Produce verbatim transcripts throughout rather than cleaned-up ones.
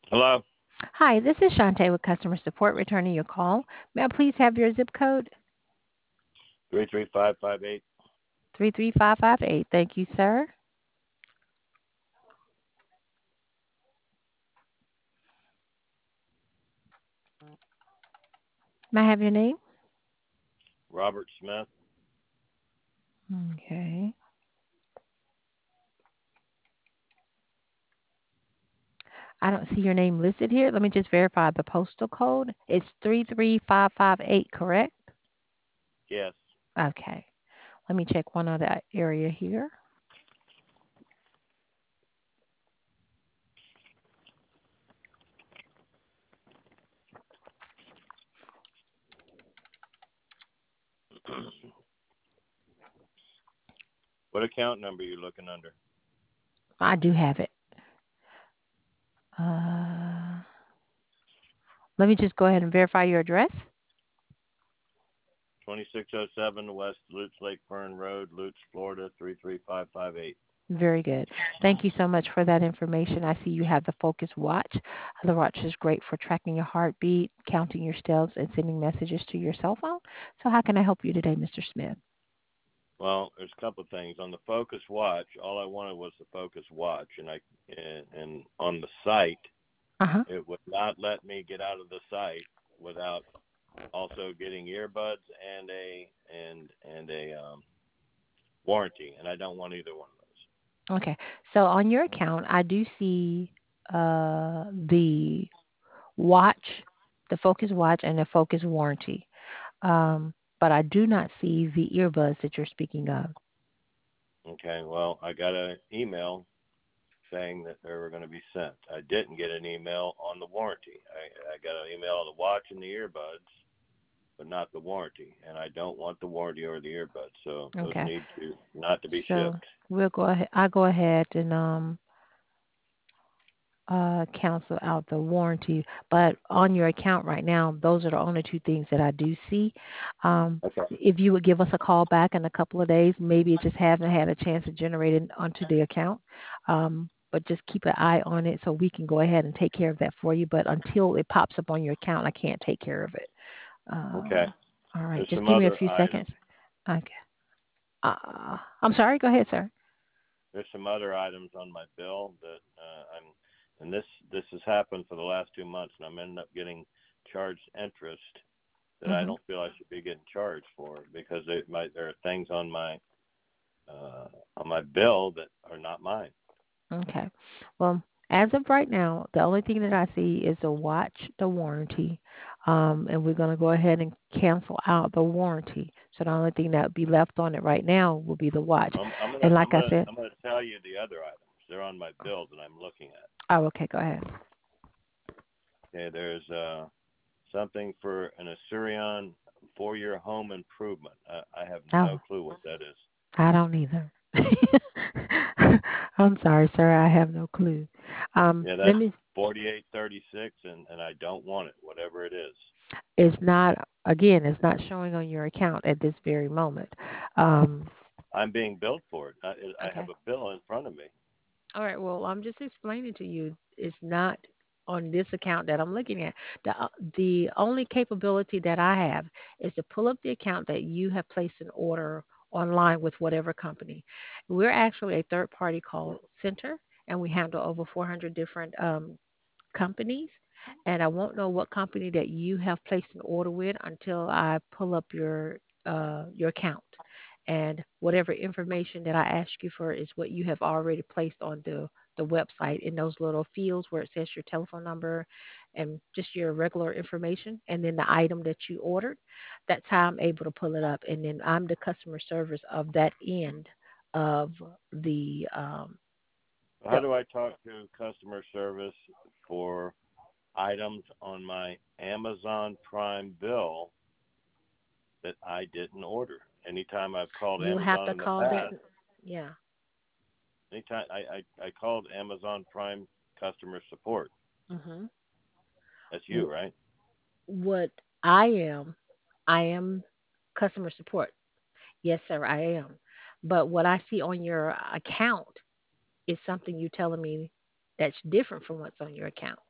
Hello, Hi, this is Shantae with customer support returning your call. May I please have your zip code? three three five five eight. three three five five eight. Thank you, sir. May I have your name? Robert Smith. Okay. I don't see your name listed here. Let me just verify the postal code. It's three three five five eight, correct? Yes. Okay. Let me check one other area here. What account number are you looking under? I do have it. Uh, Let me just go ahead and verify your address. twenty-six oh seven West Lutz Lake Fern Road, Lutz, Florida three three five five eight. Very good. Thank you so much for that information. I see you have the Focus Watch. The watch is great for tracking your heartbeat, counting your steps, and sending messages to your cell phone. So, how can I help you today, mister Smith? Well, there's a couple of things on the Focus Watch. All I wanted was the Focus Watch, and I and, and on the site, Uh huh. it would not let me get out of the site without also getting earbuds and a and and a um, warranty, and I don't want either one of those. Okay. So, on your account, I do see uh, the watch, the Focus Watch, and the Focus Warranty. Um, but I do not see the earbuds that you're speaking of. Okay, well, I got an email saying that they were going to be sent. I didn't get an email on the warranty. I, I got an email on the watch and the earbuds, but not the warranty. And I don't want the warranty or the earbuds, so those Okay. need to not to be So, shipped. we'll go ahead. I go ahead and um uh, cancel out the warranty. But on your account right now, those are the only two things that I do see. Um, Okay. if you would give us a call back in a couple of days, maybe it just hasn't had a chance to generate it onto the account. Um, but just keep an eye on it so we can go ahead and take care of that for you. But until it pops up on your account, I can't take care of it. Okay. Uh, all right, There's just some give me a other few items. seconds. Okay. Uh, I'm sorry. Go ahead, sir. There's some other items on my bill that uh, I'm, and this this has happened for the last two months, and I'm ending up getting charged interest that I Hmm. don't feel I should be getting charged for because they, my, there are things on my uh, on my bill that are not mine. Okay. Well, as of right now, the only thing that I see is the watch, the warranty, um, and we're going to go ahead and cancel out the warranty. So the only thing that would be left on it right now will be the watch. I'm, I'm gonna And like I'm I gonna said, I'm gonna tell you the other items. They're on my bill that I'm looking at. oh, okay, go ahead. Okay, there's uh, something for an Assyrian four-year home improvement. I, I have no Oh, clue what that is. I don't either. I'm sorry, sir. I have no clue. Um, Yeah, let that's me. forty-eight thirty-six, and and I don't want it, whatever it is. It's not again. It's not showing on your account at this very moment. Um, I'm being billed for it. I, I have okay. a bill in front of me. All right. Well, I'm just explaining to you. It's not on this account that I'm looking at. The uh, the only capability that I have is to pull up the account that you have placed an order online with whatever company. We're actually a third party call center, and we handle over four hundred different um, companies. And I won't know what company that you have placed an order with until I pull up your uh, your account. And whatever information that I ask you for is what you have already placed on the, the website in those little fields where it says your telephone number and just your regular information and then the item that you ordered. That's how I'm able to pull it up. And then I'm the customer service of that end of the um, How the do I talk to customer service for items on my Amazon Prime bill that I didn't order? Anytime I've called you'll have Amazon to in the call that. past, Yeah. anytime I, I, I called Amazon Prime customer support. Hmm. That's you, right? What I am, I am customer support. Yes, sir, I am. But what I see on your account is something you're telling me that's different from what's on your account.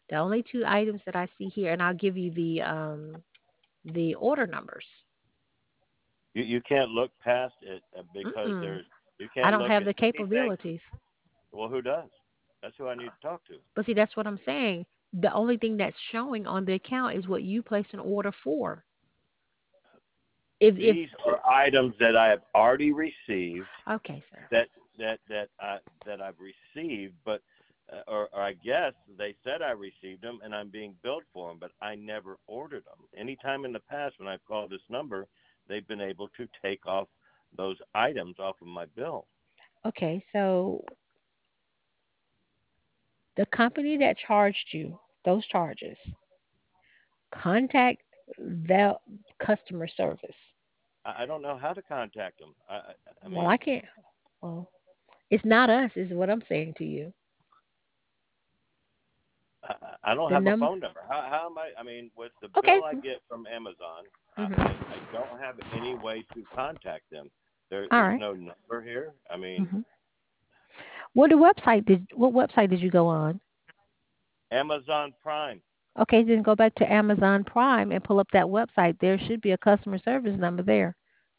The only two items that I see here, and I'll give you the um the order numbers. You you can't look past it uh, because Mm-mm. there's you I can't don't look have at the anything. capabilities. Well, who does? That's who I need to talk to. But see, that's what I'm saying. The only thing that's showing on the account is what you placed an order for. If if These are items that I have already received okay, sir. that that that I that I've received, but uh, or, or I guess they said I received them and I'm being billed for them, but I never ordered them. Anytime in the past when I've called this number, they've been able to take off those items off of my bill. Okay, so the company that charged you those charges, contact the customer service. I, I don't know how to contact them. I I, I Well, I mean, can't. Well, it's not us, is what I'm saying to you. I, I don't The have a number. phone number. How, how am I? I mean, with the Okay. bill I get from Amazon, I, I, Mhm. I don't have any way to contact them. There, All there's right. no number here. I mean, Mhm. What the website did? What website did you go on? Amazon Prime. Okay, then go back to Amazon Prime and pull up that website. There should be a customer service number there.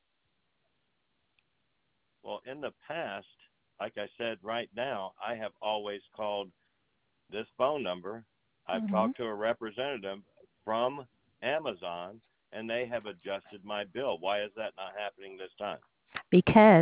Well, in the past, like I said, right now, I have always called this phone number. I've Mhm. talked to a representative from Amazon, and they have adjusted my bill. Why is that not happening this time? Because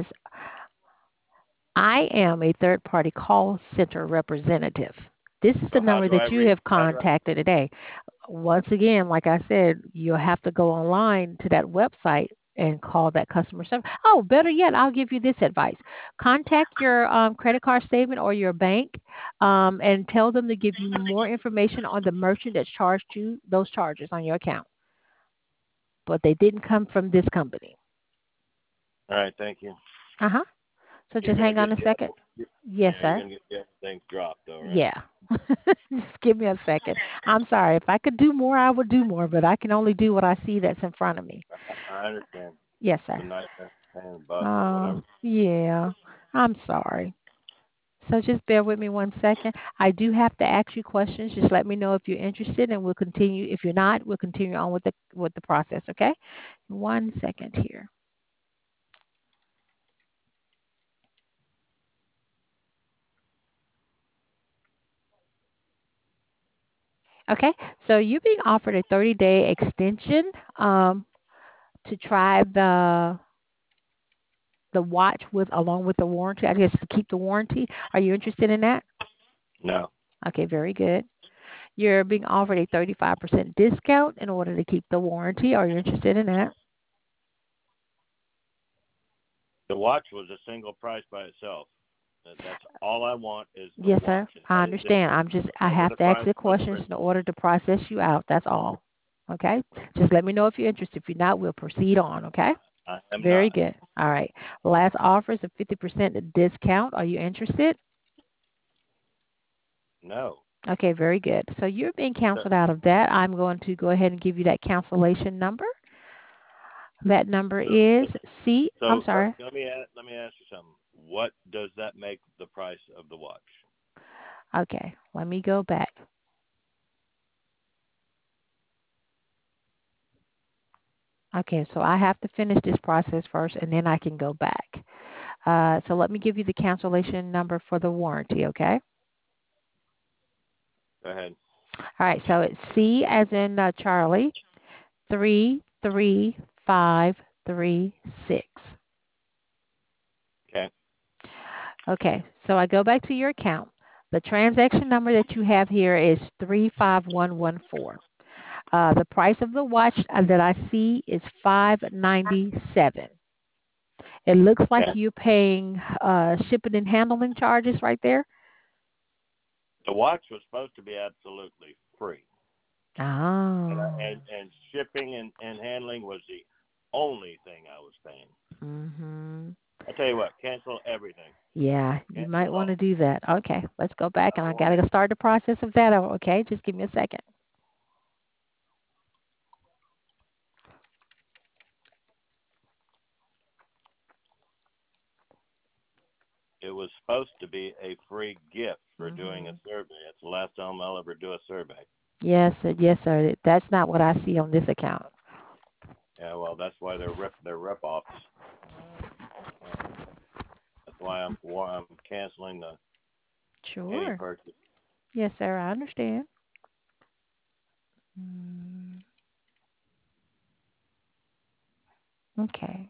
I am a third party call center representative. This is the So how number do I that you reach? have How do I? contacted today. Once again, like I said, you'll have to go online to that website and call that customer service. Oh, better yet, I'll give you this advice. Contact your um, credit card statement or your bank um, and tell them to give you more information on the merchant that's charged you those charges on your account. But they didn't come from this company. All right, thank you. Uh huh. So You're just gonna hang get on a the second. other. Yes, Yeah, you're sir. gonna get the other things dropped, though, right? Yeah. Just give me a second. I'm sorry. If I could do more, I would do more, but I can only do what I see that's in front of me. I, I understand. Yes, It's a sir. nightmare paying the bus or whatever. Oh, yeah. I'm sorry. So just bear with me one second. I do have to ask you questions. Just let me know if you're interested, and we'll continue. If you're not, we'll continue on with the with the process. Okay? One second here. Okay. So you're being offered a thirty day extension um, to try the the watch with along with the warranty. I guess to keep the warranty. Are you interested in that? No, Okay, very good. You're being offered a thirty-five percent discount in order to keep the warranty. Are you interested in that? the watch was a single price by itself. That- That's all I want is the Yes, sir. watch, and I that is it. understand. I'm just I Whatever have the to ask price the for the questions in principal. order to process you out. That's all. Okay? Just let me know if you're interested. If you're not, we'll proceed on, okay? I am Very not. good. All right. Last offer is a fifty percent discount. Are you interested? No. Okay, very good. So you're being So, canceled out of that. I'm going to go ahead and give you that cancellation number. That number so, is C. I'm so let, sorry. let me ask, let me ask you something. What does that make the price of the watch? Okay, let me go back. Okay, so I have to finish this process first and then I can go back. Uh, so let me give you the cancellation number for the warranty, okay? Go ahead. All right, so it's C as in uh, Charlie, three three five three six. Okay. Okay, so I go back to your account. The transaction number that you have here is three five one one four. Uh, the price of the watch uh, that I see is five ninety seven. It looks like Okay. you're paying uh, shipping and handling charges right there. The watch was supposed to be absolutely free, and I, Oh. and, and shipping and, and handling was the only thing I was paying. Mhm. I tell you what, cancel everything. Yeah, you Cancel might it want to all. do that. Okay, let's go back, I and I don't got want to it. start the process of that. Oh, okay, just give me a second. it was supposed to be a free gift for doing a Mhm. survey. It's the last time I'll ever do a survey. Yes, sir. Yes, sir. That's not what I see on this account. Yeah, well, that's why they're rip they're rip offs. Uh, that's why I'm why I'm canceling the any Sure. purchase. Yes, sir. I understand. Mm, okay.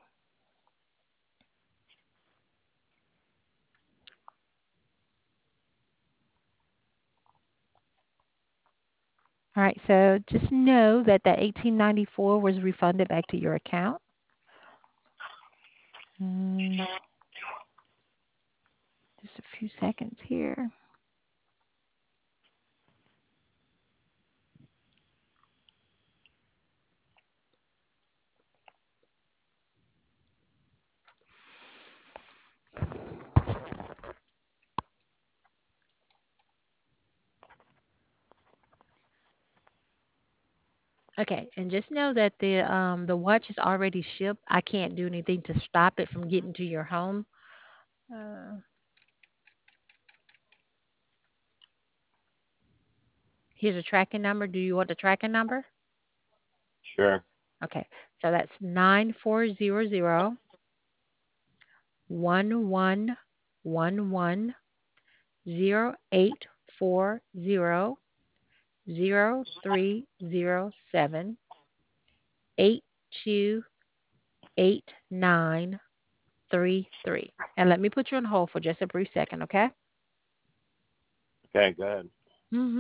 All right. So just know that that eighteen ninety-four was refunded back to your account. Mm, just a few seconds here. Okay, and just know that the um the watch is already shipped. I can't do anything to stop it from getting to your home. Uh, Here's a tracking number. Do you want the tracking number? Sure. Okay, so that's nine four zero zero one one one one zero eight four zero zero three zero seven eight two eight nine three three. And let me put you on hold for just a brief second, okay? Okay, go ahead. Mm-hmm.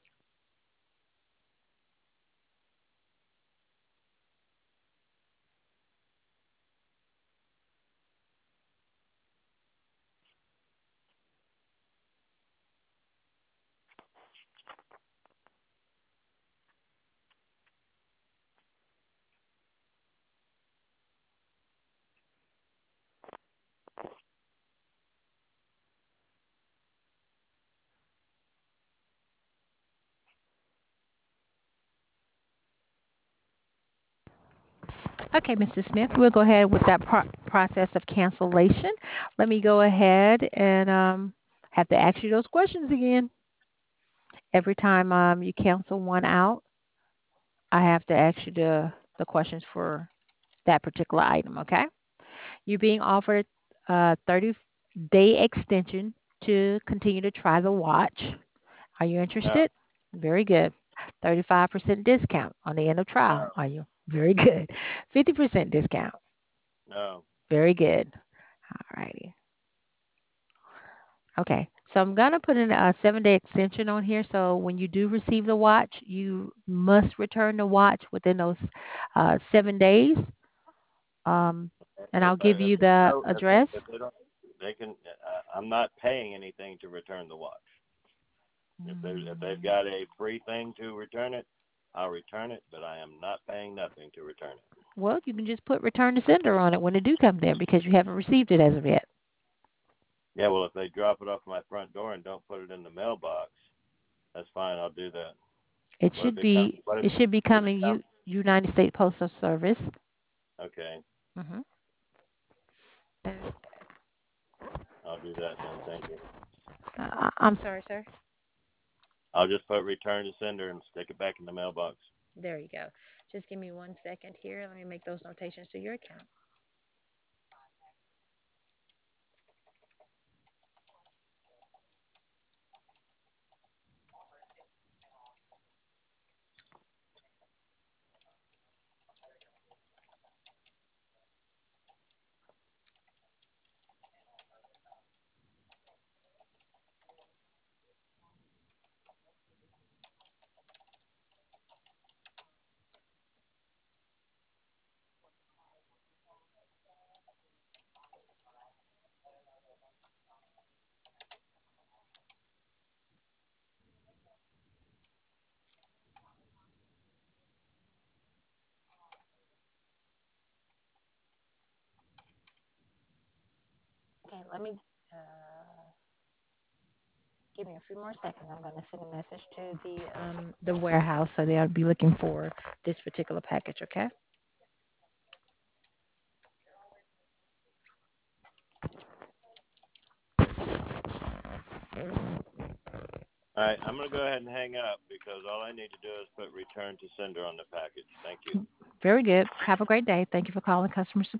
Okay, Missus Smith, we'll go ahead with that pro- process of cancellation. Let me go ahead and um, have to ask you those questions again. Every time um, you cancel one out, I have to ask you the, the questions for that particular item, okay? You're being offered a thirty day extension to continue to try the watch. Are you No, interested? Very good. thirty-five percent discount on the end of trial. no, Are you? Very good. fifty percent discount. no. Very good. All righty. Okay. So I'm going to put in a seven day extension on here. So when you do receive the watch, you must return the watch within those uh, seven days. Um, and If I'll I, give if you they the know if they, address. if they don't, they can. Uh, I'm not paying anything to return the watch. If they if they've Mm, got a free thing to return it, I'll return it. But I am not paying nothing to return it. Well, you can just put return to sender on it when it do come there because you haven't received it as of yet. Yeah, well, if they drop it off my front door and don't put it in the mailbox, that's fine. I'll do that. It What if should it comes? be What if it should be if it coming comes? U, United States Postal Service. Okay, Hmm. I'll do that then. Thank you. Uh, I'm sorry, sir. I'll just put return to sender and stick it back in the mailbox. There you go. Just give me one second here. Let me make those notations to your account. Okay, let me uh, give me a few more seconds. I'm going to send a message to the um, the warehouse so they'll be looking for this particular package. Okay. All right, I'm going to go ahead and hang up because all I need to do is put return to sender on the package. Thank you. Very good. Have a great day. Thank you for calling customer support.